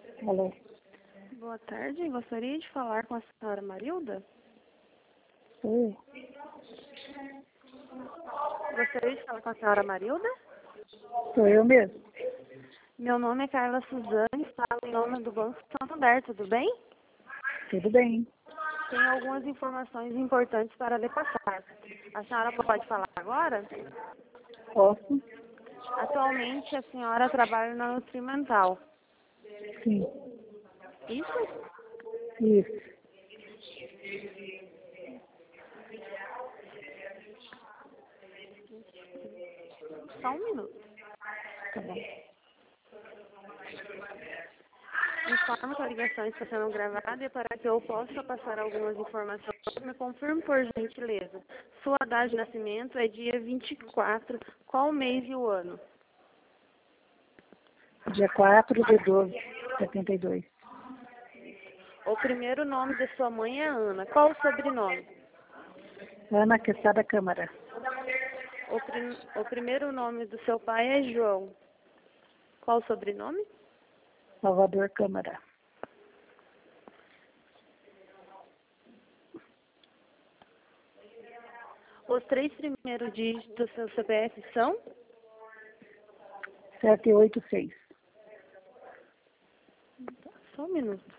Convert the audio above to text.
Alô? Boa tarde, gostaria de falar com a senhora Marilda? Oi? Gostaria de falar com a senhora Marilda? Sou eu mesmo? Meu nome é Carla Suzane, falo em nome do Banco Santander, tudo bem? Tudo bem. Tenho algumas informações importantes para lhe passar. A senhora pode falar agora? Posso? Atualmente a senhora trabalha na Nutrimental. Sim. Isso? Isso. Só um minuto. Tá bom. Informo que a ligação está sendo gravada e para que eu possa passar algumas informações, me confirme por gentileza. Sua data de nascimento é dia 24, qual o mês e o ano? Dia 4/12/72. O primeiro nome de sua mãe é Ana. Qual o sobrenome? Ana Quesada Câmara. O primeiro nome do seu pai é João. Qual o sobrenome? Salvador Câmara. Os três primeiros dígitos do seu CPF são? 786. Só um minuto.